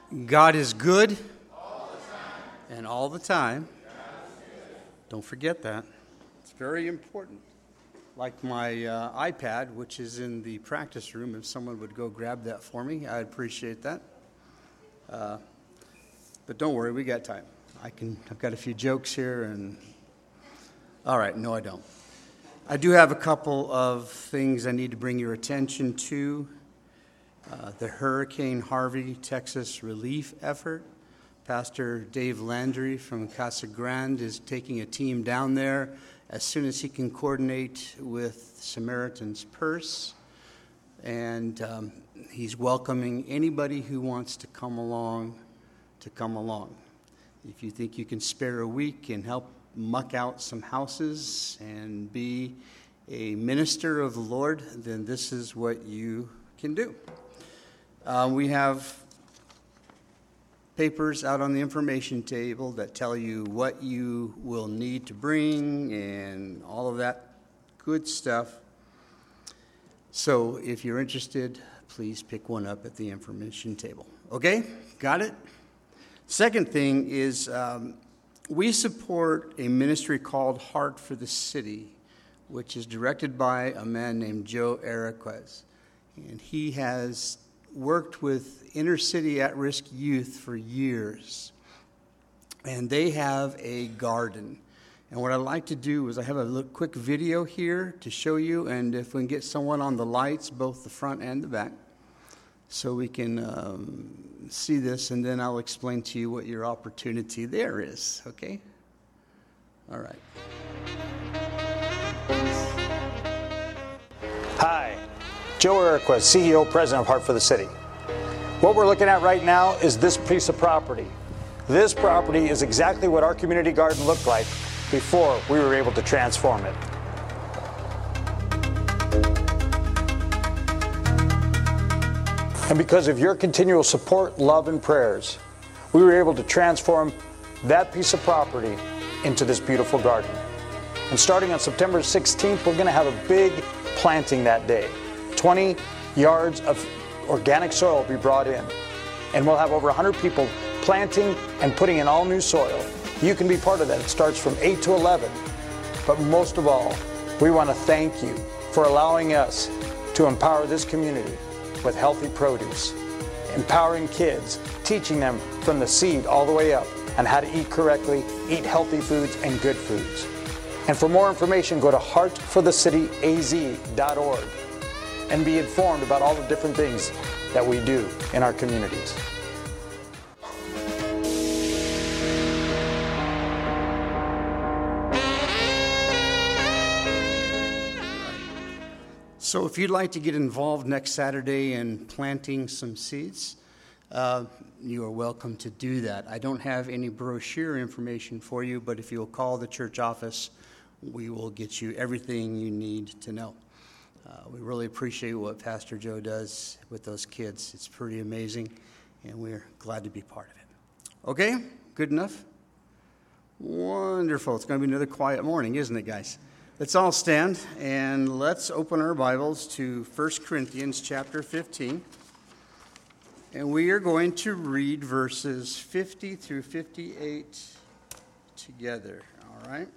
God is good and all the time. Don't forget that. It's very important. Like my iPad, which is in the practice room, if someone would go grab that for me, I'd appreciate that. But don't worry, we got time. I've got a few jokes here, and all right, no, I don't. I do have a couple of things I need to bring your attention to. The Hurricane Harvey Texas relief effort. Pastor Dave Landry from Casa Grande is taking a team down there as soon as he can coordinate with Samaritan's Purse. And he's welcoming anybody who wants to come along to come along. If you think you can spare a week and help muck out some houses and be a minister of the Lord, then this is what you can do. We have papers out on the information table that tell you what you will need to bring and all of that good stuff. So if you're interested, please pick one up at the information table. Okay? Got it? Second thing is we support a ministry called Heart for the City, which is directed by a man named Joe Araquez. And he has worked with inner city at-risk youth for years. And they have a garden. And what I'd like to do is I have a quick video here to show you, and if we can get someone on the lights, both the front and the back, so we can see this, and then I'll explain to you what your opportunity there is, okay? All right. Hi, Joe Araquez, CEO, President of Heart for the City. What we're looking at right now is this piece of property. This property is exactly what our community garden looked like before we were able to transform it. And because of your continual support, love, and prayers, we were able to transform that piece of property into this beautiful garden. And starting on September 16th, we're going to have a big planting that day. 20 yards of organic soil will be brought in. And we'll have over 100 people planting and putting in all new soil. You can be part of that. It starts from 8 to 11. But most of all, we want to thank you for allowing us to empower this community with healthy produce, empowering kids, teaching them from the seed all the way up on how to eat correctly, eat healthy foods and good foods. And for more information, go to heartforthecityaz.org and be informed about all the different things that we do in our communities. So if you'd like to get involved next Saturday in planting some seeds, you are welcome to do that. I don't have any brochure information for you, but if you'll call the church office, we will get you everything you need to know. We really appreciate what Pastor Joe does with those kids. It's pretty amazing, and we're glad to be part of it. Okay, good enough? Wonderful. It's going to be another quiet morning, isn't it, guys? Let's all stand, and let's open our Bibles to 1 Corinthians chapter 15. And we are going to read verses 50 through 58 together, all right?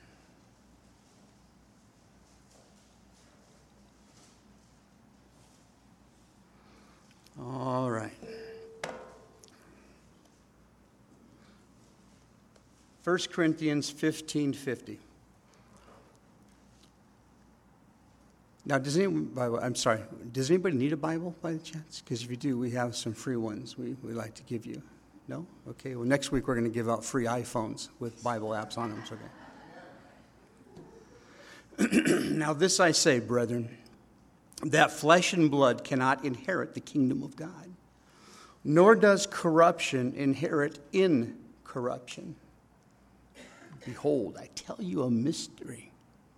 All right. 1 Corinthians 15:50. Now, does anybody need a Bible by chance? Because if you do, we have some free ones we like to give you. No? Okay, well, next week we're going to give out free iPhones with Bible apps on them. Okay. Now, this I say, brethren, that flesh and blood cannot inherit the kingdom of God, nor does corruption inherit incorruption. Behold, I tell you a mystery.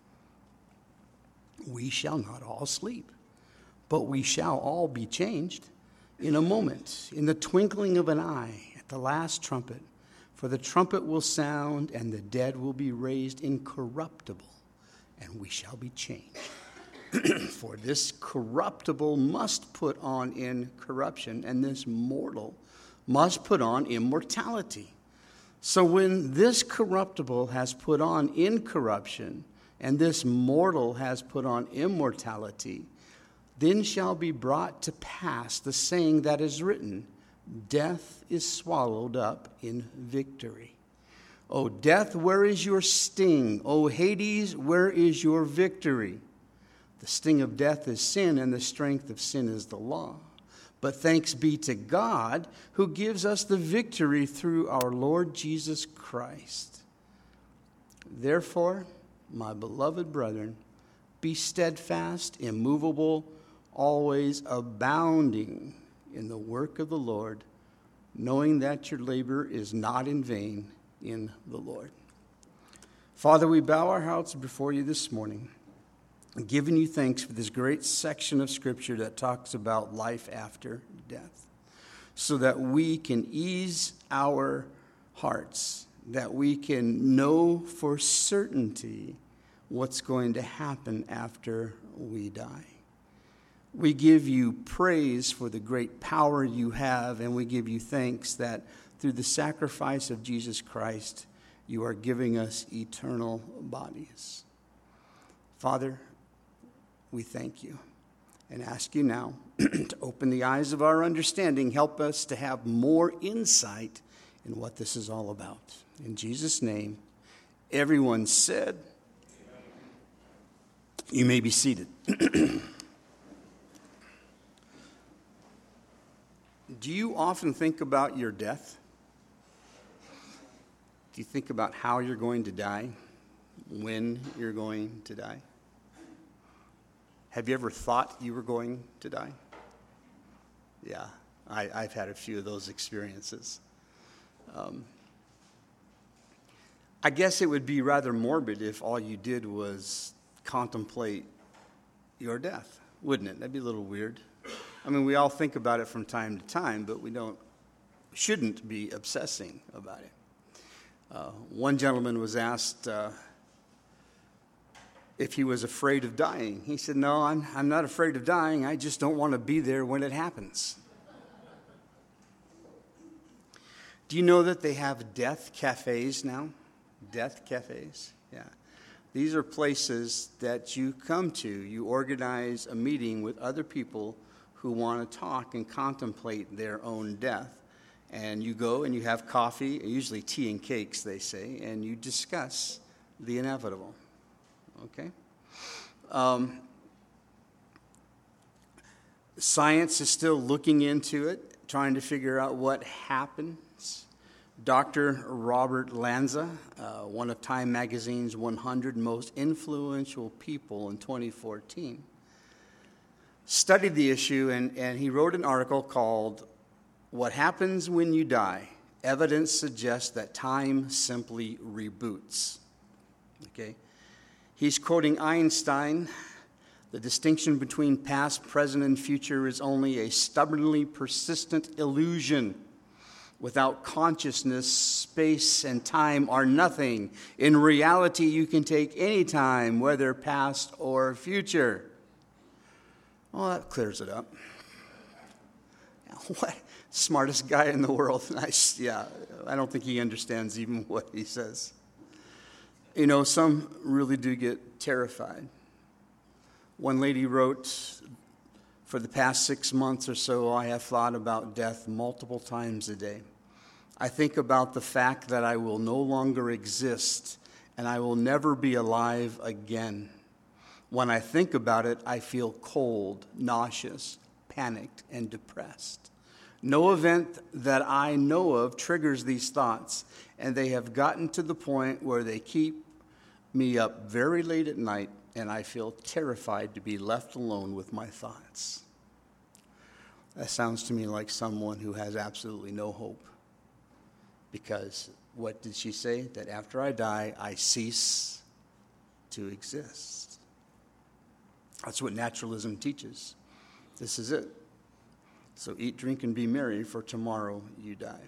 We shall not all sleep, but we shall all be changed in a moment, in the twinkling of an eye, at the last trumpet. For the trumpet will sound, and the dead will be raised incorruptible, and we shall be changed. For this corruptible must put on incorruption, and this mortal must put on immortality. So when this corruptible has put on incorruption, and this mortal has put on immortality, then shall be brought to pass the saying that is written, death is swallowed up in victory. O death, where is your sting? O Hades, where is your victory? The sting of death is sin, and the strength of sin is the law. But thanks be to God, who gives us the victory through our Lord Jesus Christ. Therefore, my beloved brethren, be steadfast, immovable, always abounding in the work of the Lord, knowing that your labor is not in vain in the Lord. Father, we bow our hearts before you this morning, giving you thanks for this great section of Scripture that talks about life after death, so that we can ease our hearts, that we can know for certainty what's going to happen after we die. We give you praise for the great power you have, and we give you thanks that through the sacrifice of Jesus Christ, you are giving us eternal bodies. Father, we thank you and ask you now to open the eyes of our understanding. Help us to have more insight in what this is all about. In Jesus' name, everyone said, you may be seated. Do you often think about your death? Do you think about how you're going to die? When you're going to die? Have you ever thought you were going to die? Yeah, I've had a few of those experiences. I guess it would be rather morbid if all you did was contemplate your death, wouldn't it? That'd be a little weird. I mean, we all think about it from time to time, but we shouldn't be obsessing about it. One gentleman was asked if he was afraid of dying. He said, no, I'm not afraid of dying. I just don't want to be there when it happens. Do you know that they have death cafes now? Death cafes? Yeah. These are places that you come to. You organize a meeting with other people who want to talk and contemplate their own death. And you go and you have coffee, usually tea and cakes, they say, and you discuss the inevitable. Okay? Science is still looking into it, trying to figure out what happens. Dr. Robert Lanza, one of Time Magazine's 100 most influential people in 2014, studied the issue, and he wrote an article called What Happens When You Die? Evidence suggests that time simply reboots. Okay? He's quoting Einstein. The distinction between past, present, and future is only a stubbornly persistent illusion. Without consciousness, space and time are nothing. In reality, you can take any time, whether past or future. Well, that clears it up. What? Smartest guy in the world. I don't think he understands even what he says. You know, some really do get terrified. One lady wrote, for the past 6 months or so, I have thought about death multiple times a day. I think about the fact that I will no longer exist and I will never be alive again. When I think about it, I feel cold, nauseous, panicked, and depressed. No event that I know of triggers these thoughts, and they have gotten to the point where they keep me up very late at night, and I feel terrified to be left alone with my thoughts. That sounds to me like someone who has absolutely no hope. Because what did she say? That after I die, I cease to exist. That's what naturalism teaches. This is it. So eat, drink, and be merry, for tomorrow you die.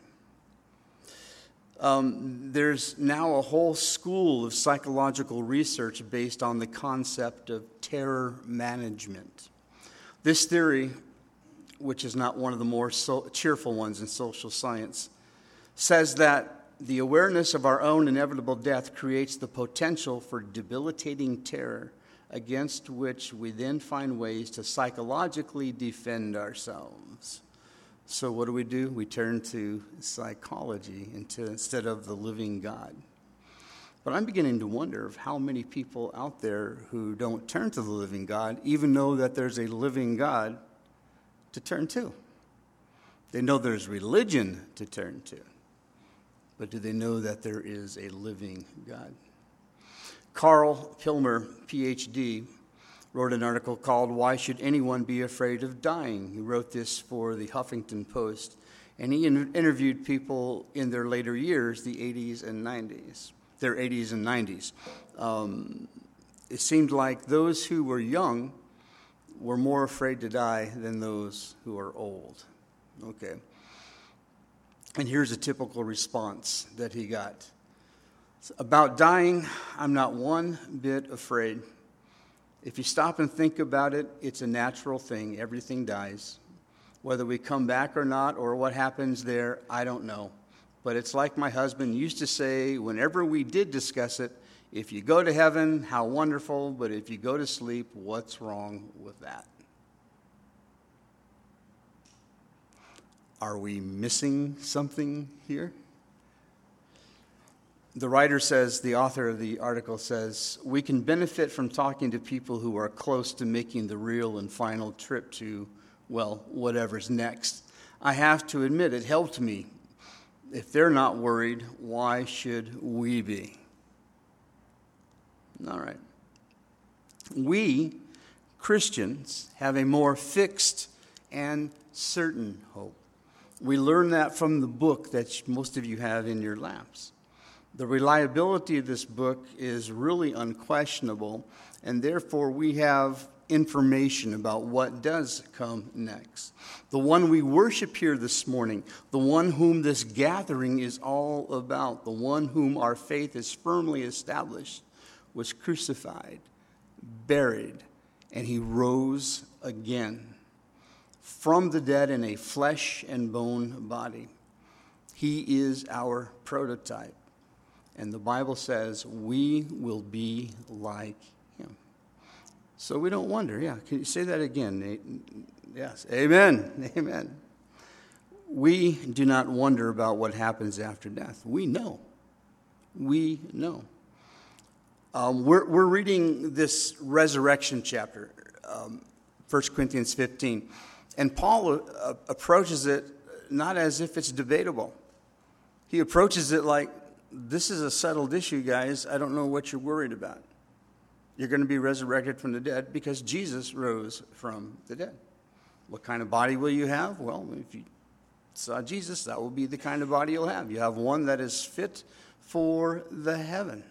There's now a whole school of psychological research based on the concept of terror management. This theory which is not one of the more cheerful ones in social science, says that the awareness of our own inevitable death creates the potential for debilitating terror against which we then find ways to psychologically defend ourselves. So what do? We turn to psychology instead of the living God. But I'm beginning to wonder of how many people out there who don't turn to the living God even know that there's a living God to turn to. They know there's religion to turn to. But do they know that there is a living God? Carl Pilmer, Ph.D., wrote an article called "Why Should Anyone Be Afraid of Dying?" He wrote this for the Huffington Post, and he interviewed people in their later years, the 80s and 90s, their 80s and 90s. It seemed like those who were young were more afraid to die than those who are old. Okay. And here's a typical response that he got. About dying, I'm not one bit afraid. If you stop and think about it, it's a natural thing. Everything dies. Whether we come back or not, or what happens there, I don't know. But it's like my husband used to say whenever we did discuss it, if you go to heaven, how wonderful, but if you go to sleep, what's wrong with that? Are we missing something here? The author of the article says, we can benefit from talking to people who are close to making the real and final trip to, well, whatever's next. I have to admit, it helped me. If they're not worried, why should we be? All right. We, Christians, have a more fixed and certain hope. We learn that from the book that most of you have in your laps. The reliability of this book is really unquestionable, and therefore we have information about what does come next. The one we worship here this morning, the one whom this gathering is all about, the one whom our faith is firmly established, was crucified, buried, and he rose again from the dead in a flesh and bone body. He is our prototype. And the Bible says we will be like him. So we don't wonder. Yeah, can you say that again, Nate? Yes. Amen. Amen. We do not wonder about what happens after death. We know. We know. We're reading this resurrection chapter, 1 Corinthians 15. And Paul approaches it not as if it's debatable. He approaches it like, this is a settled issue, guys. I don't know what you're worried about. You're going to be resurrected from the dead because Jesus rose from the dead. What kind of body will you have? Well, if you saw Jesus, that will be the kind of body you'll have. You have one that is fit for the heavens.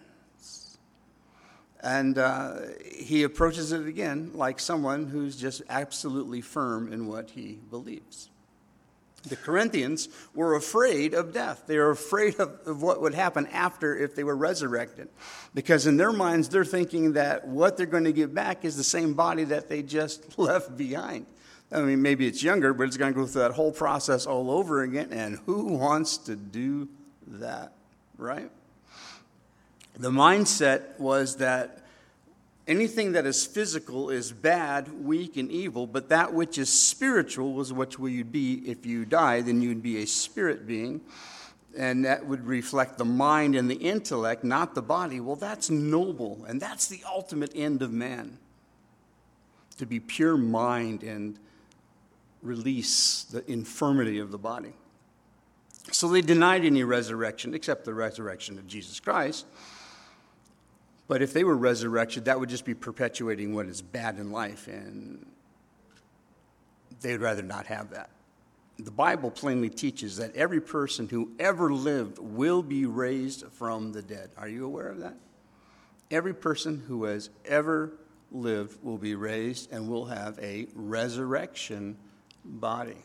And he approaches it again like someone who's just absolutely firm in what he believes. The Corinthians were afraid of death. They were afraid of what would happen after if they were resurrected. Because in their minds, they're thinking that what they're going to get back is the same body that they just left behind. I mean, maybe it's younger, but it's going to go through that whole process all over again. And who wants to do that, right? The mindset was that anything that is physical is bad, weak, and evil, but that which is spiritual was what you'd be if you died. Then you'd be a spirit being, and that would reflect the mind and the intellect, not the body. Well, that's noble, and that's the ultimate end of man, to be pure mind and release the infirmity of the body. So they denied any resurrection, except the resurrection of Jesus Christ. But if they were resurrected, that would just be perpetuating what is bad in life, and they'd rather not have that. The Bible plainly teaches that every person who ever lived will be raised from the dead. Are you aware of that? Every person who has ever lived will be raised and will have a resurrection body.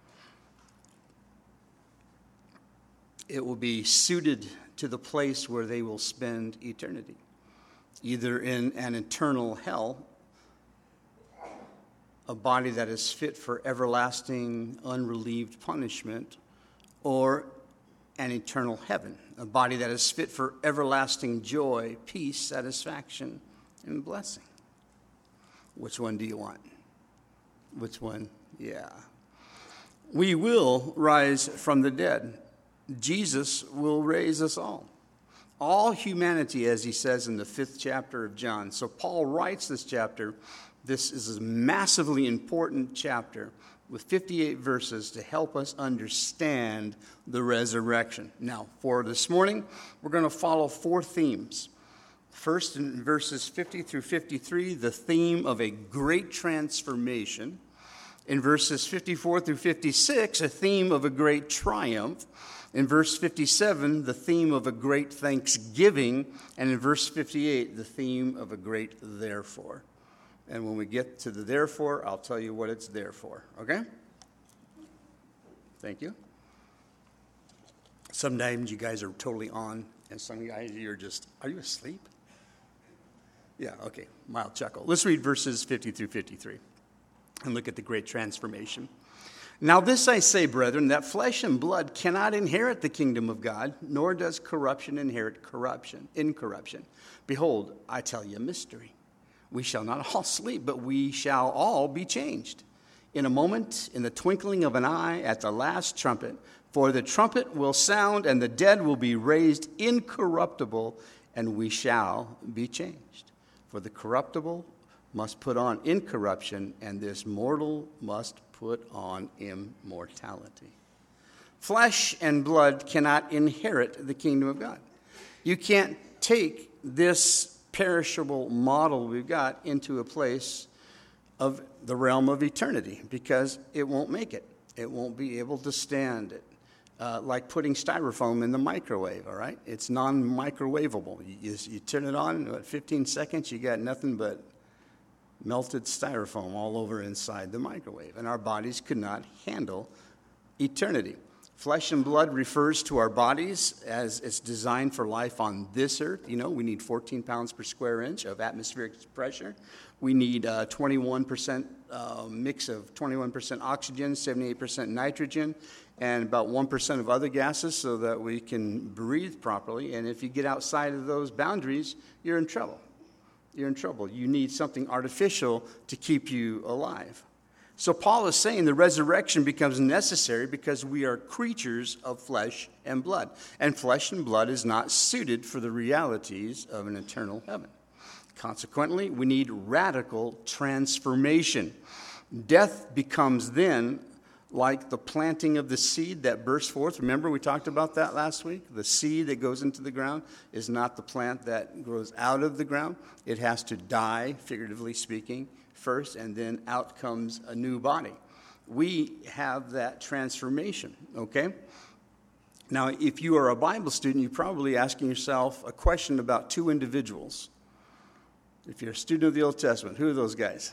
It will be suited to the place where they will spend eternity, either in an eternal hell a body that is fit for everlasting, unrelieved punishment, or an eternal heaven, a body that is fit for everlasting joy, peace, satisfaction, and blessing. Which one do you want? Which one? Yeah. We will rise from the dead. Jesus will raise us all. All humanity, as he says in the 5th chapter of John. So Paul writes this chapter. This is a massively important chapter with 58 verses to help us understand the resurrection. Now, for this morning, we're going to follow 4 themes. First, in verses 50 through 53, the theme of a great transformation. In verses 54 through 56, a theme of a great triumph. In verse 57, the theme of a great thanksgiving. And in verse 58, the theme of a great therefore. And when we get to the therefore, I'll tell you what it's there for. Okay? Thank you. Sometimes you guys are totally on, and some guys you're just, are you asleep? Yeah, okay. Mild chuckle. Let's read verses 50 through 53 and look at the great transformation. Now this I say, brethren, that flesh and blood cannot inherit the kingdom of God, nor does corruption inherit incorruption. Behold, I tell you a mystery. We shall not all sleep, but we shall all be changed. In a moment, in the twinkling of an eye, at the last trumpet. For the trumpet will sound, and the dead will be raised incorruptible, and we shall be changed. For the corruptible must put on incorruption, and this mortal must put on immortality. Flesh and blood cannot inherit the kingdom of God. You can't take this perishable model we've got into a place of the realm of eternity because it won't make it. It won't be able to stand it. Like putting styrofoam in the microwave, all right? It's non-microwavable. You turn it on, in 15 seconds, you got nothing but melted styrofoam all over inside the microwave. And our bodies could not handle eternity. Flesh and blood refers to our bodies as it's designed for life on this earth. You know, we need 14 pounds per square inch of atmospheric pressure. We need 21% mix of 21% oxygen, 78% nitrogen, and about 1% of other gases so that we can breathe properly. And if you get outside of those boundaries, you're in trouble. You're in trouble. You need something artificial to keep you alive. So Paul is saying the resurrection becomes necessary because we are creatures of flesh and blood. And flesh and blood is not suited for the realities of an eternal heaven. Consequently, we need radical transformation. Death becomes then like the planting of the seed that bursts forth. Remember, we talked about that last week? The seed that goes into the ground is not the plant that grows out of the ground. It has to die, figuratively speaking, first, and then out comes a new body. We have that transformation, okay? Now, if you are a Bible student, you're probably asking yourself a question about 2 individuals. If you're a student of the Old Testament, who are those guys?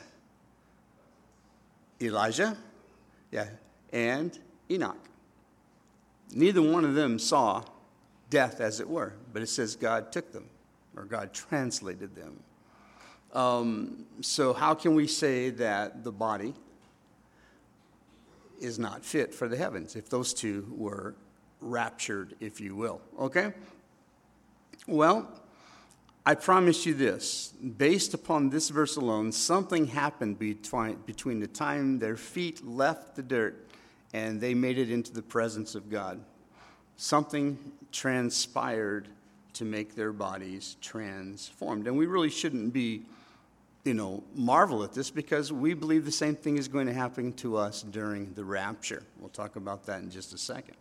Elijah, yeah, and Enoch. Neither one of them saw death, as it were, but it says God took them, or God translated them. So how can we say that the body is not fit for the heavens if those 2 were raptured, if you will? Okay? Well, I promise you this. Based upon this verse alone, something happened between the time their feet left the dirt and they made it into the presence of God. Something transpired to make their bodies transformed. And we really shouldn't be, marvel at this because we believe the same thing is going to happen to us during the rapture. We'll talk about that in just a second.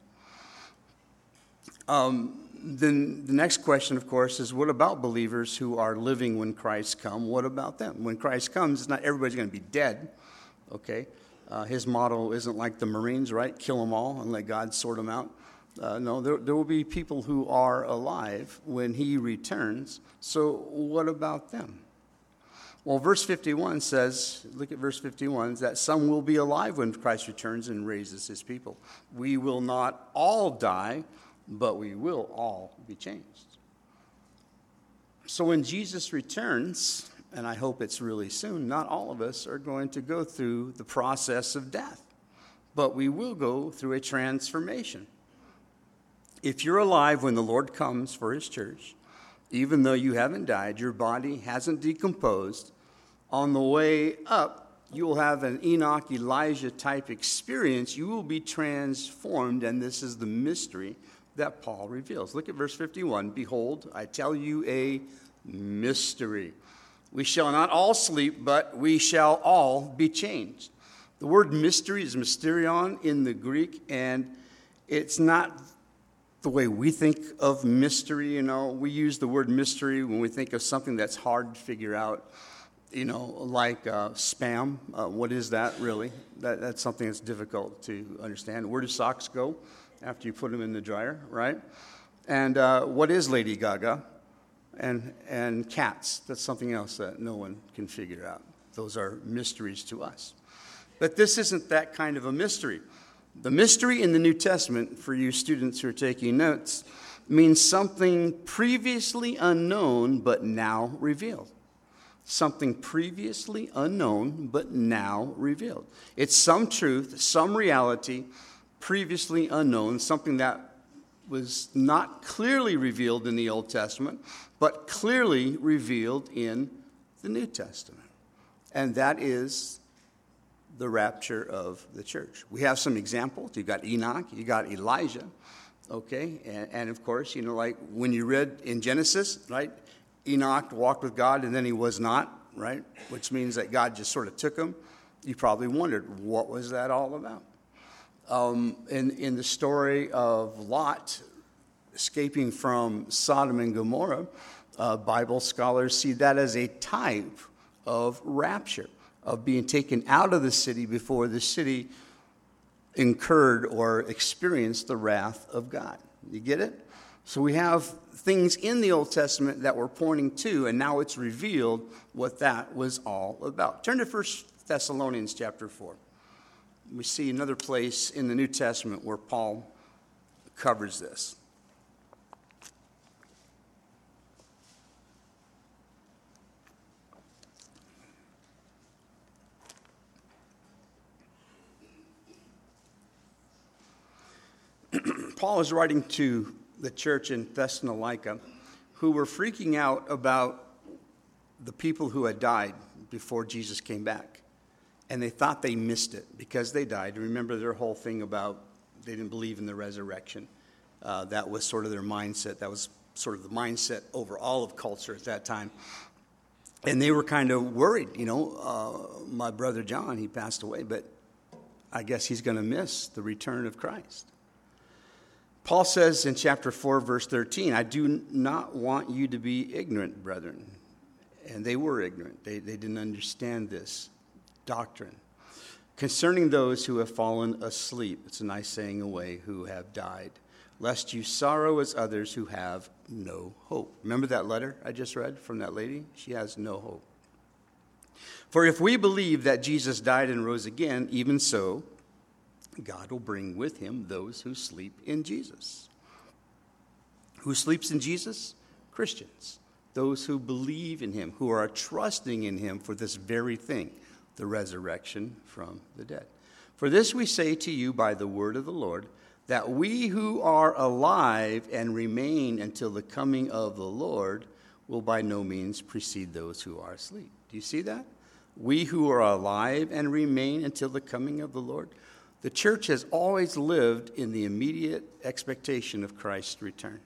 Then the next question, of course, is what about believers who are living when Christ comes? What about them? When Christ comes, it's not everybody's going to be dead, okay? His motto isn't like the Marines, right? Kill them all and let God sort them out. No, there will be people who are alive when he returns. So what about them? Well, verse 51 says, look at verse 51, that some will be alive when Christ returns and raises his people. We will not all die, but we will all be changed. So when Jesus returns, and I hope it's really soon, not all of us are going to go through the process of death, but we will go through a transformation. If you're alive when the Lord comes for his church, even though you haven't died, your body hasn't decomposed, on the way up, you will have an Enoch, Elijah type experience. You will be transformed, and this is the mystery that Paul reveals. Look at verse 51. Behold, I tell you a mystery. We shall not all sleep, but we shall all be changed. The word mystery is mysterion in the Greek, and it's not the way we think of mystery. You know, we use the word mystery when we think of something that's hard to figure out, you know, like spam. What is that really? That's something that's difficult to understand. Where do socks go after you put them in the dryer, right? And what is Lady Gaga? And cats. That's something else that no one can figure out. Those are mysteries to us. But this isn't that kind of a mystery. The mystery in the New Testament, for you students who are taking notes, means something previously unknown but now revealed. Something previously unknown but now revealed. It's some truth, some reality, previously unknown, something that was not clearly revealed in the Old Testament, but clearly revealed in the New Testament. And that is the rapture of the church. We have some examples. You've got Enoch, you got Elijah, okay? And of course, you know, like when you read in Genesis, right? Enoch walked with God and then he was not, right? Which means that God just sort of took him. You probably wondered, what was that all about? In the story of Lot escaping from Sodom and Gomorrah, Bible scholars see that as a type of rapture, of being taken out of the city before the city incurred or experienced the wrath of God. You get it? So we have things in the Old Testament that we're pointing to, and now it's revealed what that was all about. Turn to 1 Thessalonians chapter 4. We see another place in the New Testament where Paul covers this. Paul is writing to the church in Thessalonica who were freaking out about the people who had died before Jesus came back. And they thought they missed it because they died. Remember their whole thing about they didn't believe in the resurrection. That was sort of their mindset. That was sort of the mindset over all of culture at that time. And they were kind of worried. You know, my brother John, he passed away, but I guess he's going to miss the return of Christ. Paul says in chapter 4, verse 13, I do not want you to be ignorant, brethren. And they were ignorant. They didn't understand this doctrine. Concerning those who have fallen asleep, it's a nice saying away, who have died, lest you sorrow as others who have no hope. Remember that letter I just read from that lady? She has no hope. For if we believe that Jesus died and rose again, even so, God will bring with him those who sleep in Jesus. Who sleeps in Jesus? Christians. Those who believe in him, who are trusting in him for this very thing, the resurrection from the dead. For this we say to you by the word of the Lord, that we who are alive and remain until the coming of the Lord will by no means precede those who are asleep. Do you see that? We who are alive and remain until the coming of the Lord. The church has always lived in the immediate expectation of Christ's return.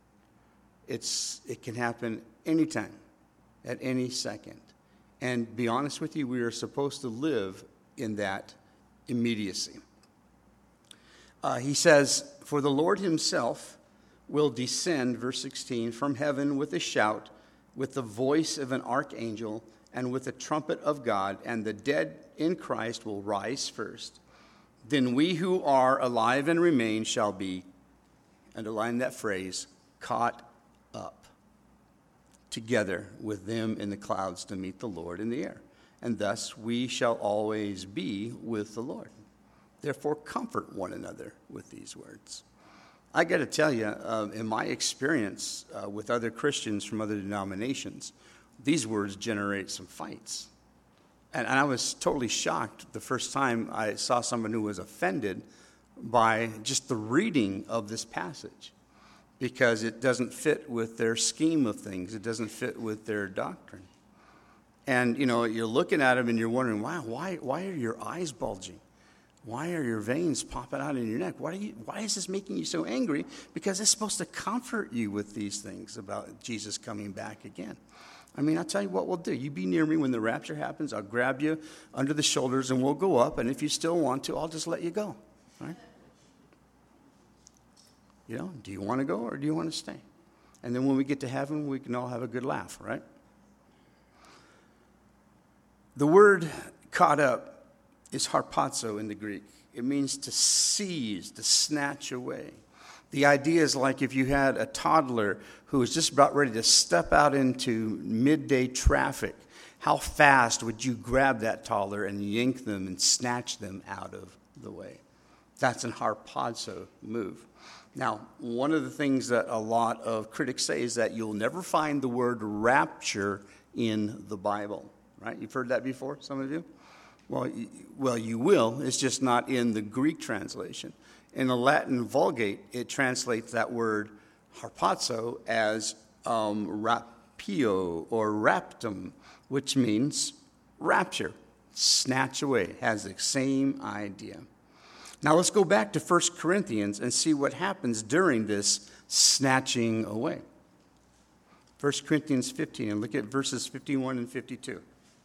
It can happen anytime, at any second. And be honest with you, we are supposed to live in that immediacy. He says, for the Lord himself will descend, verse 16, from heaven with a shout, with the voice of an archangel, and with the trumpet of God, and the dead in Christ will rise first. Then we who are alive and remain shall be, underline that phrase, caught up together with them in the clouds to meet the Lord in the air. And thus we shall always be with the Lord. Therefore, comfort one another with these words. I got to tell you, in my experience with other Christians from other denominations, these words generate some fights. And I was totally shocked the first time I saw someone who was offended by just the reading of this passage, because it doesn't fit with their scheme of things. It doesn't fit with their doctrine. And, you're looking at them and you're wondering, wow, why are your eyes bulging? Why are your veins popping out in your neck? Why is this making you so angry? Because it's supposed to comfort you with these things about Jesus coming back again. I mean, I'll tell you what we'll do. You be near me when the rapture happens. I'll grab you under the shoulders and we'll go up. And if you still want to, I'll just let you go. Right? Do you want to go or do you want to stay? And then when we get to heaven, we can all have a good laugh, right? The word caught up is harpazo in the Greek. It means to seize, to snatch away. The idea is like if you had a toddler who was just about ready to step out into midday traffic, how fast would you grab that toddler and yank them and snatch them out of the way? That's an harpazo move. Now, one of the things that a lot of critics say is that you'll never find the word rapture in the Bible, right? You've heard that before, some of you? Well, you will. It's just not in the Greek translation. In the Latin Vulgate, it translates that word harpazo as rapio or raptum, which means rapture, snatch away. It has the same idea. Now let's go back to 1 Corinthians and see what happens during this snatching away. 1 Corinthians 15, and look at verses 51 and 52.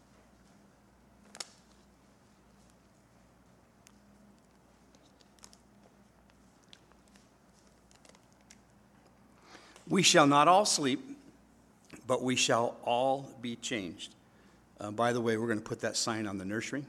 We shall not all sleep, but we shall all be changed. By the way, we're going to put that sign on the nursery.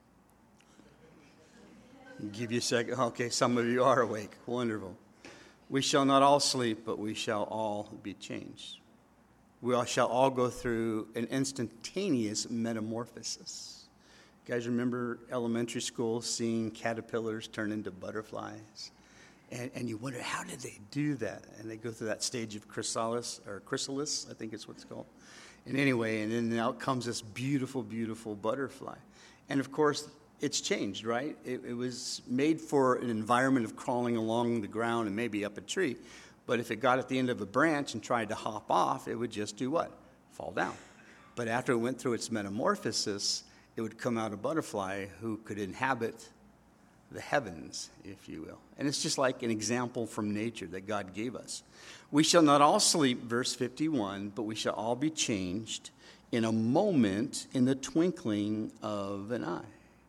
Give you a second. Okay, some of you are awake. Wonderful. We shall not all sleep, but we shall all be changed. We shall all go through an instantaneous metamorphosis. You guys remember elementary school seeing caterpillars turn into butterflies? And you wonder, how did they do that? And they go through that stage of chrysalis, I think it's what it's called. And anyway, and then out comes this beautiful, beautiful butterfly. And of course, it's changed, right? It was made for an environment of crawling along the ground and maybe up a tree. But if it got at the end of a branch and tried to hop off, it would just do what? Fall down. But after it went through its metamorphosis, it would come out a butterfly who could inhabit the heavens, if you will. And it's just like an example from nature that God gave us. We shall not all sleep, verse 51, but we shall all be changed in a moment, in the twinkling of an eye.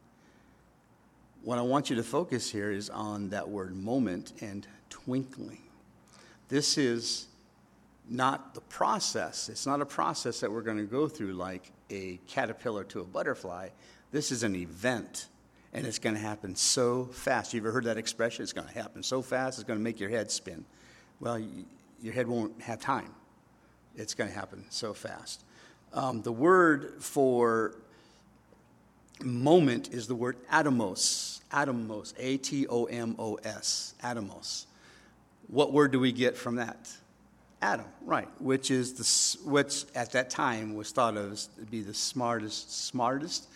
What I want you to focus here is on that word moment and twinkling. This is not the process. It's not a process that we're going to go through like a caterpillar to a butterfly. This is an event. And it's going to happen so fast. You ever heard that expression? It's going to happen so fast, it's going to make your head spin. Well, your head won't have time. It's going to happen so fast. The word for moment is the word atomos. Atomos, A-T-O-M-O-S, atomos. What word do we get from that? Atom, right, which is which at that time was thought of as to be the smallest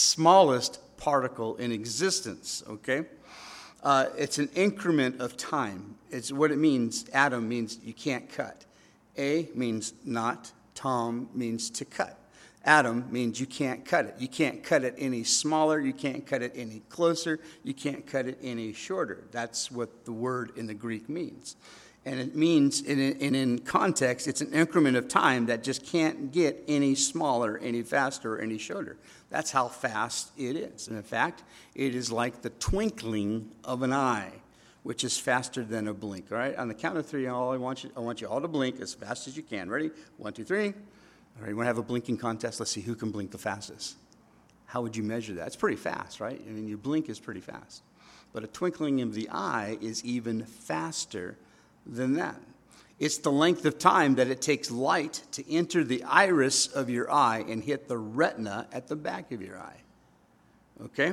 particle in existence, okay? It's an increment of time. It's what it means. Atom means you can't cut. A means not. Tom means to cut. Atom means you can't cut it. You can't cut it any smaller. You can't cut it any closer. You can't cut it any shorter. That's what the word in the Greek means. And it means, in context, it's an increment of time that just can't get any smaller, any faster, or any shorter. That's how fast it is. And in fact, it is like the twinkling of an eye, which is faster than a blink. All right, on the count of three, I want you all to blink as fast as you can. Ready? 1, 2, 3. All right, you want to have a blinking contest? Let's see who can blink the fastest. How would you measure that? It's pretty fast, right? I mean, your blink is pretty fast. But a twinkling of the eye is even faster than that. It's the length of time that it takes light to enter the iris of your eye and hit the retina at the back of your eye. Okay?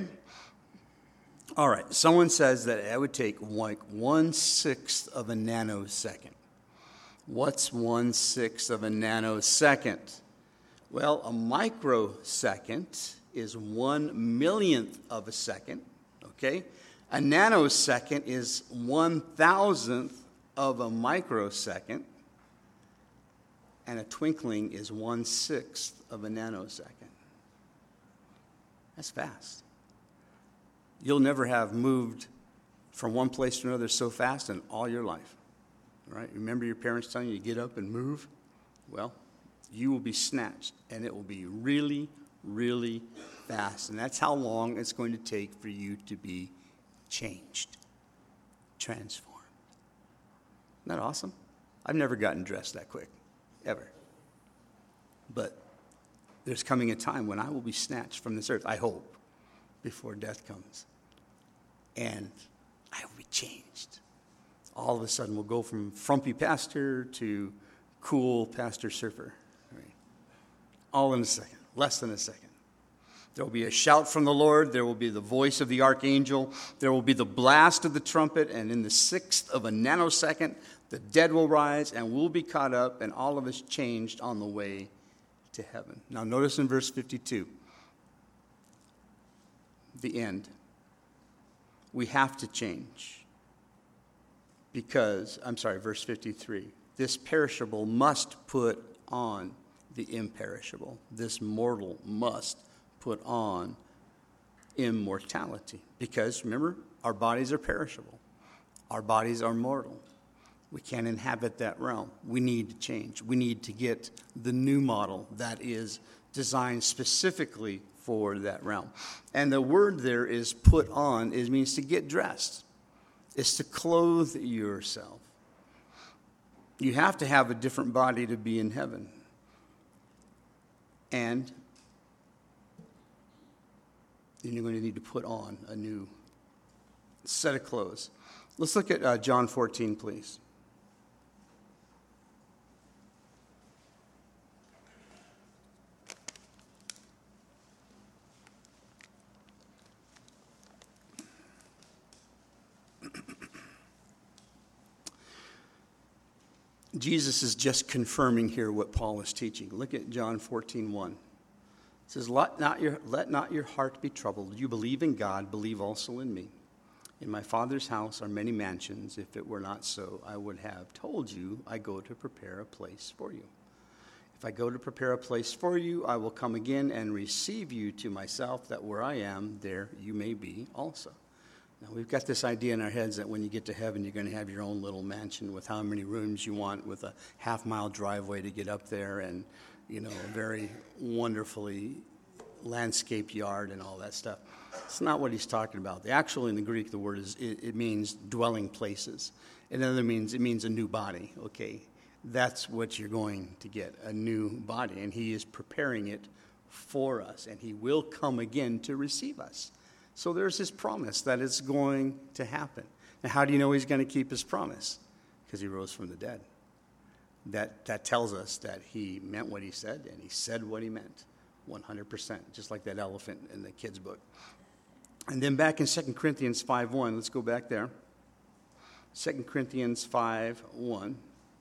All right. Someone says that it would take like 1/6 of a nanosecond. What's 1/6 of a nanosecond? Well, a microsecond is 1/1,000,000th of a second, okay? A nanosecond is 1,000th of a microsecond, and a twinkling is 1/6 of a nanosecond. That's fast. You'll never have moved from one place to another so fast in all your life, right? Remember your parents telling you to get up and move? Well, you will be snatched, and it will be really, really fast. And that's how long it's going to take for you to be changed, transformed. Isn't that awesome? I've never gotten dressed that quick, ever. But there's coming a time when I will be snatched from this earth, I hope, before death comes. And I will be changed. All of a sudden, we'll go from frumpy pastor to cool pastor surfer. Right? All in a second, less than a second. There will be a shout from the Lord. There will be the voice of the archangel. There will be the blast of the trumpet. And in the 1/6 of a nanosecond, the dead will rise and we'll be caught up and all of us changed on the way to heaven. Now notice in verse 52, the end. We have to change because, verse 53. This perishable must put on the imperishable. This mortal must put on immortality. Because, remember, our bodies are perishable. Our bodies are mortal. We can't inhabit that realm. We need to change. We need to get the new model that is designed specifically for that realm. And the word there is put on. It means to get dressed. It's to clothe yourself. You have to have a different body to be in heaven. And then you're going to need to put on a new set of clothes. Let's look at John 14, please. Jesus is just confirming here what Paul is teaching. Look at John 14:1. It says, let not your heart be troubled. You believe in God, believe also in me. In my Father's house are many mansions. If it were not so, I would have told you, I go to prepare a place for you. If I go to prepare a place for you, I will come again and receive you to myself, that where I am, there you may be also. Now, we've got this idea in our heads that when you get to heaven, you're going to have your own little mansion with how many rooms you want, with a half-mile driveway to get up there, and, a very wonderfully landscaped yard and all that stuff. It's not what he's talking about. Actually, in the Greek, the word it means dwelling places. It means a new body, okay? That's what you're going to get, a new body, and he is preparing it for us, and he will come again to receive us. So there's his promise that it's going to happen. Now, how do you know he's going to keep his promise? Because he rose from the dead. That tells us that he meant what he said, and he said what he meant, 100%, just like that elephant in the kids' book. And then back in 2 Corinthians 5:1, let's go back there. 2 Corinthians 5:1.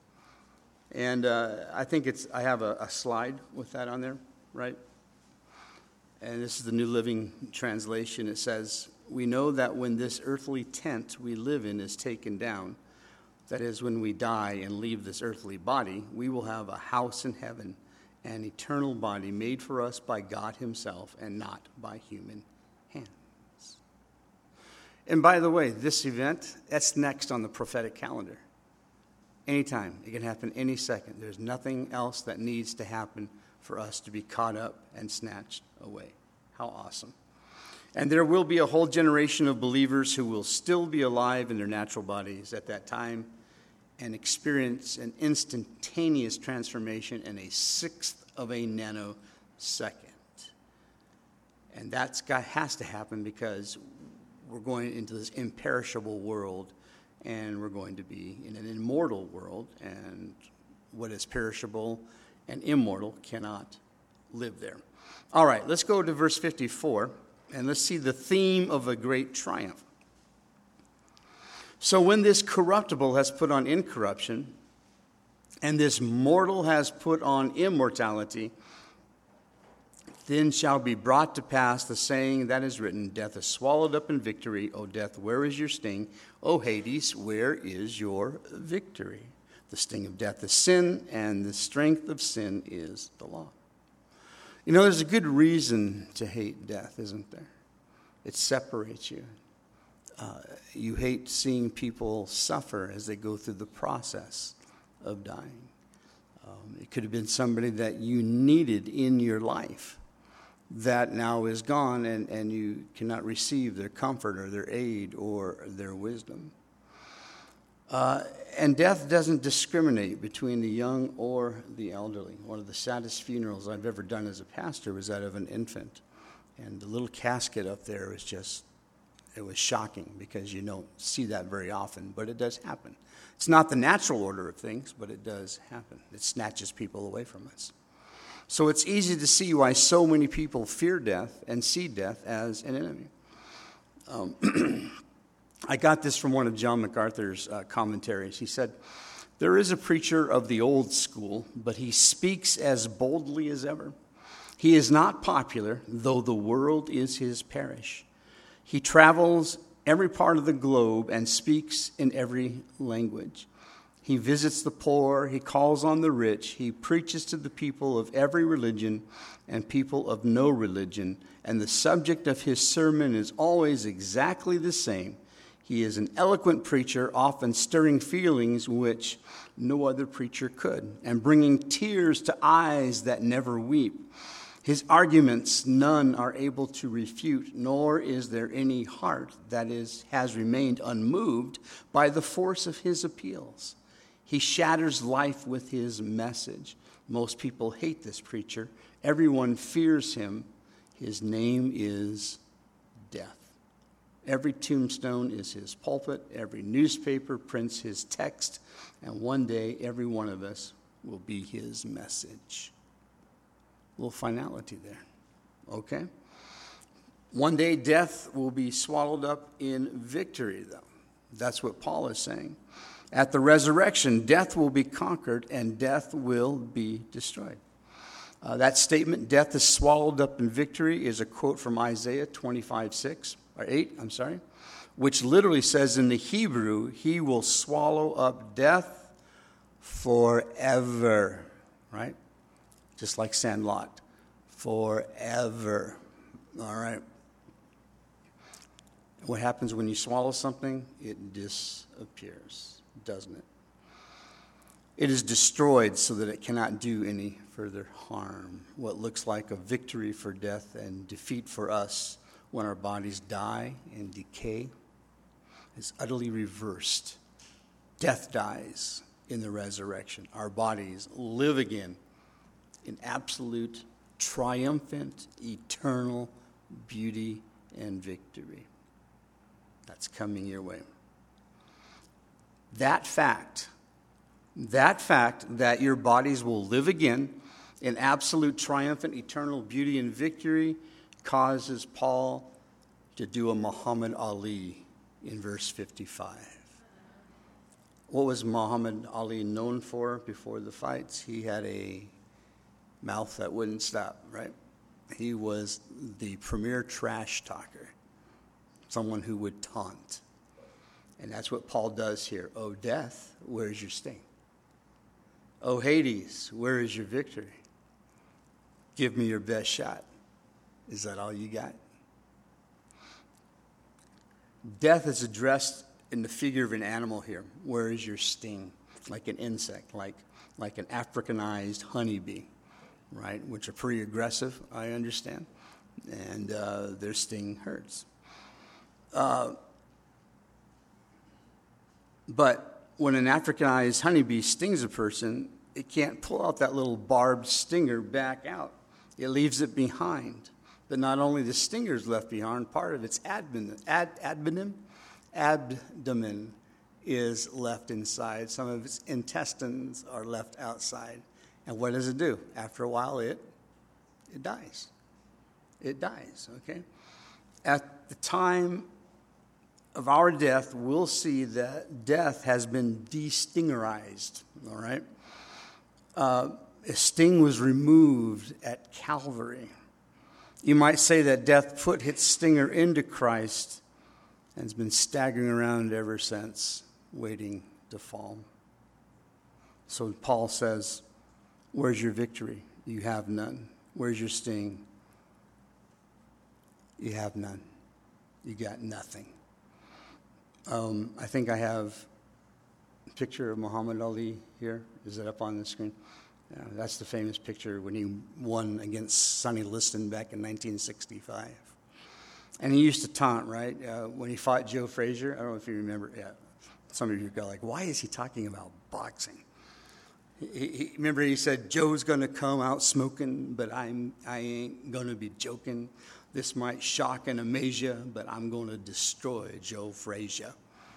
And I think I have a slide with that on there, right? And this is the New Living Translation. It says, we know that when this earthly tent we live in is taken down, that is, when we die and leave this earthly body, we will have a house in heaven, an eternal body made for us by God himself and not by human hands. And by the way, this event, that's next on the prophetic calendar. Anytime. It can happen any second. There's nothing else that needs to happen for us to be caught up and snatched away. How awesome. And there will be a whole generation of believers who will still be alive in their natural bodies at that time and experience an instantaneous transformation in a 1/6 of a nanosecond. And that has to happen because we're going into this imperishable world, and we're going to be in an immortal world, and what is perishable and immortal cannot live there. All right, let's go to verse 54, and let's see the theme of a great triumph. So when this corruptible has put on incorruption, and this mortal has put on immortality, Then shall be brought to pass the saying that is written, death is swallowed up in victory. O death, where is your sting? O Hades, where is your victory? The sting of death is sin, and the strength of sin is the law. You know, there's a good reason to hate death, isn't there? It separates you. You hate seeing people suffer as they go through the process of dying. It could have been somebody that you needed in your life that now is gone, and you cannot receive their comfort or their aid or their wisdom. And death doesn't discriminate between the young or the elderly. One of the saddest funerals I've ever done as a pastor was that of an infant. And the little casket up there was just, it was shocking because you don't see that very often, but it does happen. It's not the natural order of things, but it does happen. It snatches people away from us. So it's easy to see why so many people fear death and see death as an enemy. I got this from one of John MacArthur's commentaries. He said, there is a preacher of the old school, but he speaks as boldly as ever. He is not popular, though the world is his parish. He travels every part of the globe and speaks in every language. He visits the poor, he calls on the rich, he preaches to the people of every religion and people of no religion, and the subject of his sermon is always exactly the same. He is an eloquent preacher, often stirring feelings which no other preacher could, and bringing tears to eyes that never weep. His arguments none are able to refute, nor is there any heart that has remained unmoved by the force of his appeals. He shatters life with his message. Most people hate this preacher. Everyone fears him. His name is death. Every tombstone is his pulpit. Every newspaper prints his text. And one day, every one of us will be his message. A little finality there. Okay? One day, death will be swallowed up in victory, though. That's what Paul is saying. At the resurrection, death will be conquered and death will be destroyed. That statement, death is swallowed up in victory, is a quote from Isaiah 8, which literally says in the Hebrew, he will swallow up death forever, right? Just like Sandlot, forever, all right? What happens when you swallow something? It disappears, doesn't it? It is destroyed so that it cannot do any further harm. What looks like a victory for death and defeat for us when our bodies die and decay is utterly reversed. Death dies in the resurrection. Our bodies live again in absolute, triumphant, eternal beauty and victory. That's coming your way. That fact that your bodies will live again in absolute, triumphant, eternal beauty and victory causes Paul to do a Muhammad Ali in verse 55. What was Muhammad Ali known for before the fights? He had a mouth that wouldn't stop, right? He was the premier trash talker, someone who would taunt. And that's what Paul does here. Oh, death, where's your sting? Oh, Hades, where is your victory? Give me your best shot. Is that all you got? Death is addressed in the figure of an animal here. Where is your sting? Like an insect, like an Africanized honeybee, right? Which are pretty aggressive, I understand. And their sting hurts. But when an Africanized honeybee stings a person, it can't pull out that little barbed stinger back out. It leaves it behind. But not only the stinger is left behind, part of its abdomen is left inside. Some of its intestines are left outside. And what does it do? After a while, it dies. It dies, okay? At the time of our death, we'll see that death has been destingerized, all right? A sting was removed at Calvary. You might say that death put its stinger into Christ and has been staggering around ever since, waiting to fall. So Paul says, where's your victory? You have none. Where's your sting? You have none. You got nothing. I think I have a picture of Muhammad Ali here. Is it up on the screen? Yeah, that's the famous picture when he won against Sonny Liston back in 1965. And he used to taunt, right? When he fought Joe Frazier. I don't know if you remember. Yeah. Some of you go like, why is he talking about boxing? Remember he said, Joe's going to come out smoking, but I ain't going to be joking. This might shock and amaze you, but I'm going to destroy Joe Frazier.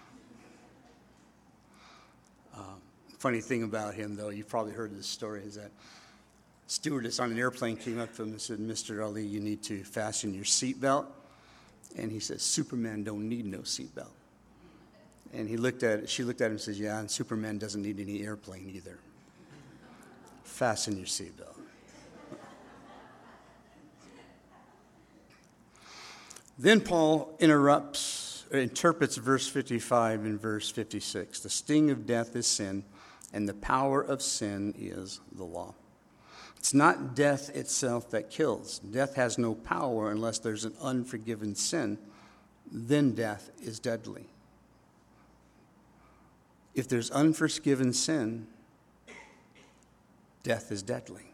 Funny thing about him, though, you've probably heard this story, is that stewardess on an airplane came up to him and said, Mr. Ali, you need to fasten your seatbelt. And he says, Superman don't need no seatbelt. And she looked at him and says, yeah, and Superman doesn't need any airplane either. Fasten your seatbelt. Then Paul interprets verse 55 and verse 56. The sting of death is sin, and the power of sin is the law. It's not death itself that kills. Death has no power unless there's an unforgiven sin. Then death is deadly. If there's unforgiven sin, death is deadly.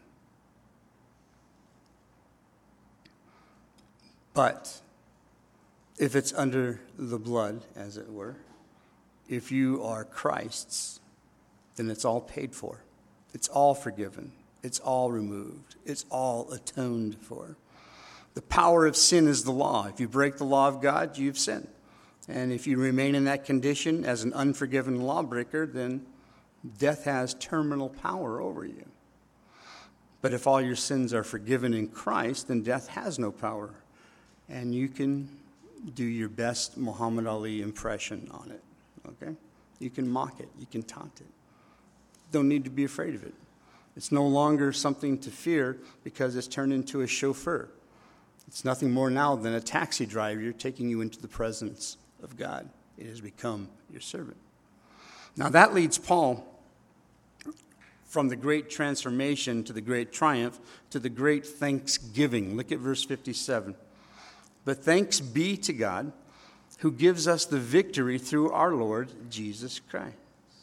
But if it's under the blood, as it were, if you are Christ's, then it's all paid for. It's all forgiven. It's all removed. It's all atoned for. The power of sin is the law. If you break the law of God, you've sinned. And if you remain in that condition as an unforgiven lawbreaker, then death has terminal power over you. But if all your sins are forgiven in Christ, then death has no power. And you can do your best Muhammad Ali impression on it. Okay? You can mock it. You can taunt it. Don't need to be afraid of it. It's no longer something to fear because it's turned into a chauffeur. It's nothing more now than a taxi driver taking you into the presence of God. It has become your servant. Now that leads Paul from the great transformation to the great triumph to the great thanksgiving. Look at verse 57. But thanks be to God who gives us the victory through our Lord Jesus Christ.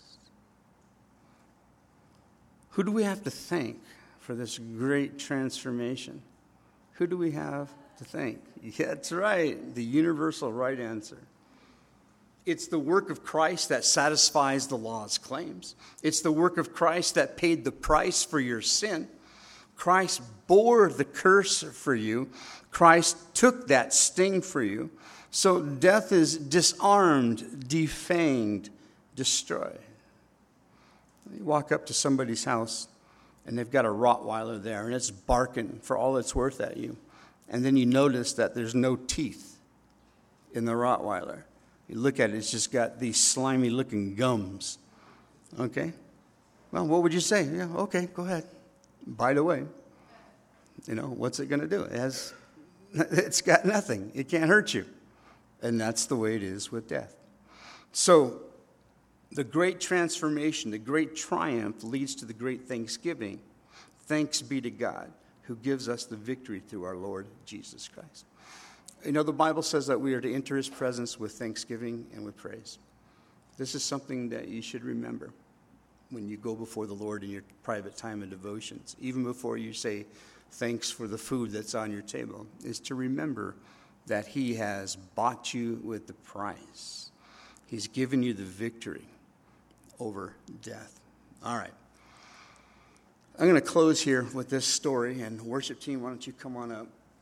Who do we have to thank for this great transformation? Who do we have to thank? Yeah, that's right, the universal right answer. It's the work of Christ that satisfies the law's claims. It's the work of Christ that paid the price for your sin. Christ bore the curse for you. Christ took that sting for you. So death is disarmed, defanged, destroyed. You walk up to somebody's house, and they've got a Rottweiler there, and it's barking for all it's worth at you. And then you notice that there's no teeth in the Rottweiler. You look at it, it's just got these slimy-looking gums. Okay? Well, what would you say? Yeah, okay, go ahead. Bite away. You know, what's it going to do? It's got nothing. It can't hurt you. And that's the way it is with death. So, the great transformation, the great triumph leads to the great thanksgiving. Thanks be to God who gives us the victory through our Lord Jesus Christ. You know, the Bible says that we are to enter his presence with thanksgiving and with praise. This is something that you should remember when you go before the Lord in your private time of devotions. Even before you say thanks for the food that's on your table, is to remember that he has bought you with the price. He's given you the victory over death. All right. I'm going to close here with this story, and worship team, why don't you come on up?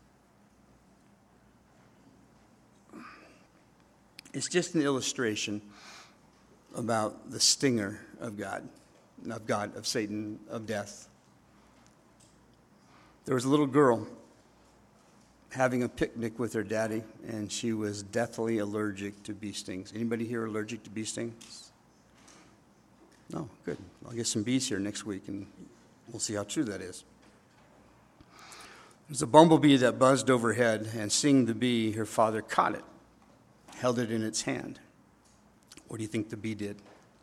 It's just an illustration about the stinger of God, of Satan, of death. There was a little girl having a picnic with her daddy, and she was deathly allergic to bee stings. Anybody here allergic to bee stings? No, good. I'll get some bees here next week, and we'll see how true that is. It was a bumblebee that buzzed overhead, and seeing the bee, her father caught it, held it in its hand. What do you think the bee did?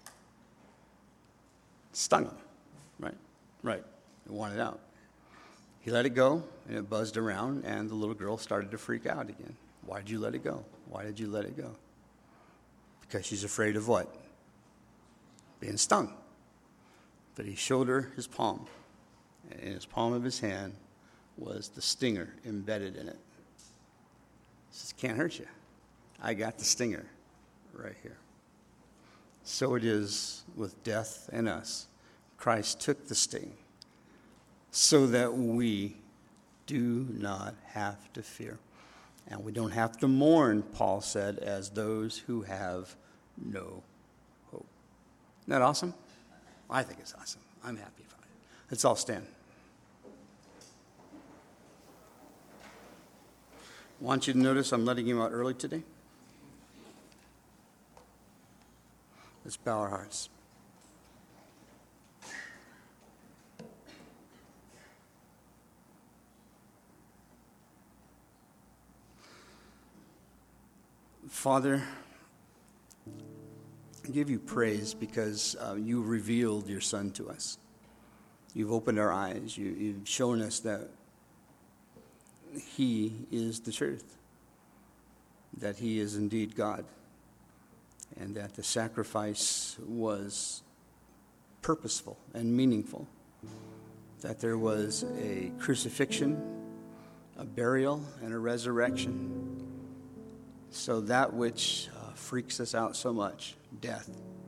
Stung him, right? Right. It wanted out. He let it go, and it buzzed around, and the little girl started to freak out again. Why did you let it go? Why did you let it go? Because she's afraid of what? Being stung. But he showed her his palm, and in his palm of his hand was the stinger embedded in it. He says, can't hurt you. I got the stinger right here. So it is with death and us. Christ took the sting so that we do not have to fear. And we don't have to mourn, Paul said, as those who have no hope. Isn't that awesome? I think it's awesome. I'm happy about it. Let's all stand. I want you to notice I'm letting you out early today. Let's bow our hearts. Father, I give you praise because you revealed your Son to us. You've opened our eyes. You've shown us that he is the truth, that he is indeed God, and that the sacrifice was purposeful and meaningful, that there was a crucifixion, a burial, and a resurrection, so that which freaks us out so much, death,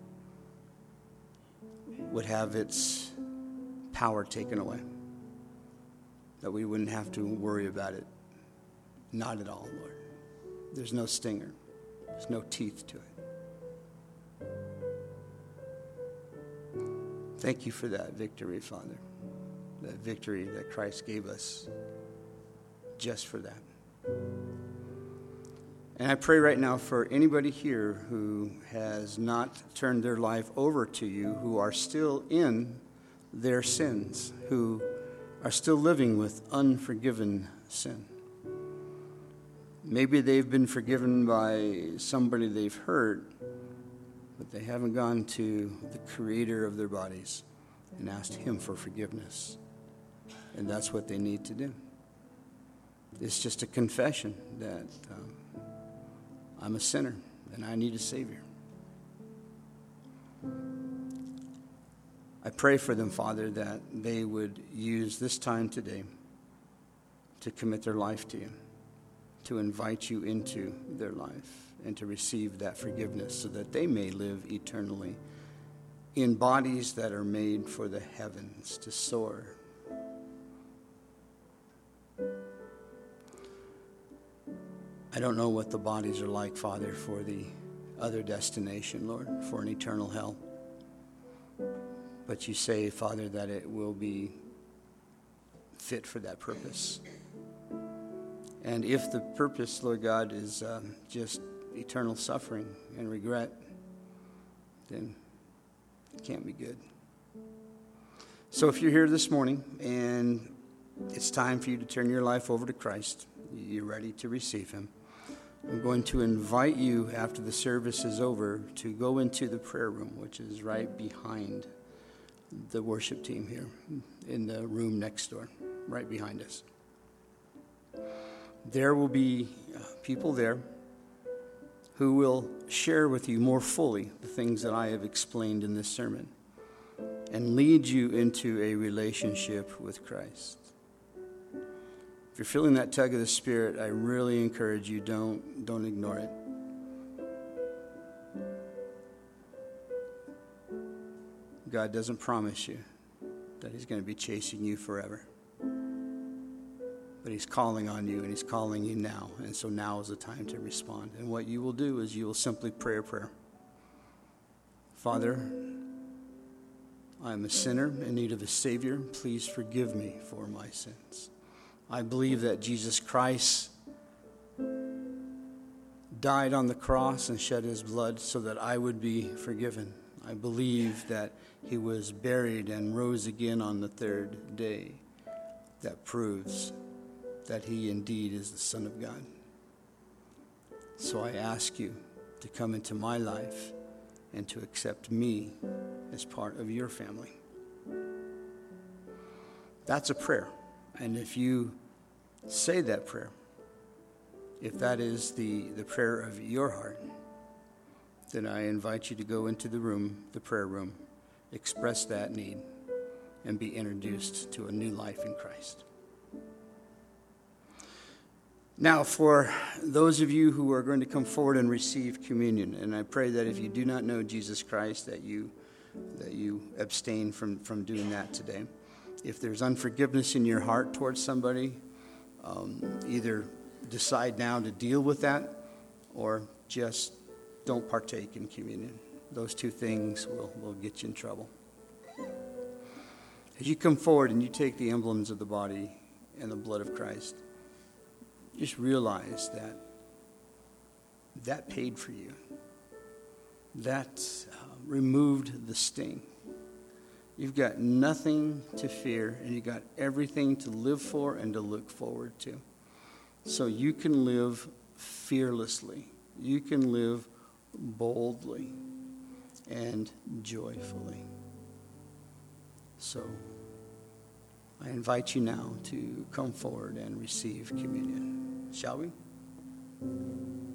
would have its power taken away, that we wouldn't have to worry about it. Not at all, Lord. There's no stinger. There's no teeth to it. Thank you for that victory, Father. That victory that Christ gave us just for that. And I pray right now for anybody here who has not turned their life over to you, who are still in their sins, who are still living with unforgiven sin. Maybe they've been forgiven by somebody they've hurt, but they haven't gone to the creator of their bodies and asked him for forgiveness. And that's what they need to do. It's just a confession that I'm a sinner and I need a Savior. I pray for them, Father, that they would use this time today to commit their life to you, to invite you into their life, and to receive that forgiveness so that they may live eternally in bodies that are made for the heavens to soar. I don't know what the bodies are like, Father, for the other destination, Lord, for an eternal hell. But you say, Father, that it will be fit for that purpose. And if the purpose, Lord God, is just eternal suffering and regret, then it can't be good. So if you're here this morning and it's time for you to turn your life over to Christ, you're ready to receive him, I'm going to invite you after the service is over to go into the prayer room, which is right behind the worship team here in the room next door, right behind us. There will be people there who will share with you more fully the things that I have explained in this sermon and lead you into a relationship with Christ. If you're feeling that tug of the Spirit, I really encourage you, don't ignore it. God doesn't promise you that he's going to be chasing you forever. But he's calling on you, and he's calling you now. And so now is the time to respond. And what you will do is you will simply pray a prayer. Father, I am a sinner in need of a Savior. Please forgive me for my sins. I believe that Jesus Christ died on the cross and shed his blood so that I would be forgiven. I believe that he was buried and rose again on the third day. That proves that he indeed is the Son of God. So I ask you to come into my life and to accept me as part of your family. That's a prayer. And if you say that prayer, if that is the prayer of your heart, then I invite you to go into the room, the prayer room, express that need, and be introduced to a new life in Christ. Now, for those of you who are going to come forward and receive communion, and I pray that if you do not know Jesus Christ, that you abstain from doing that today. If there's unforgiveness in your heart towards somebody, either decide now to deal with that or just don't partake in communion. Those two things will get you in trouble. As you come forward and you take the emblems of the body and the blood of Christ, just realize that paid for you. That removed the sting. You've got nothing to fear, and you've got everything to live for and to look forward to. So you can live fearlessly. You can live boldly and joyfully. So I invite you now to come forward and receive communion. Shall we?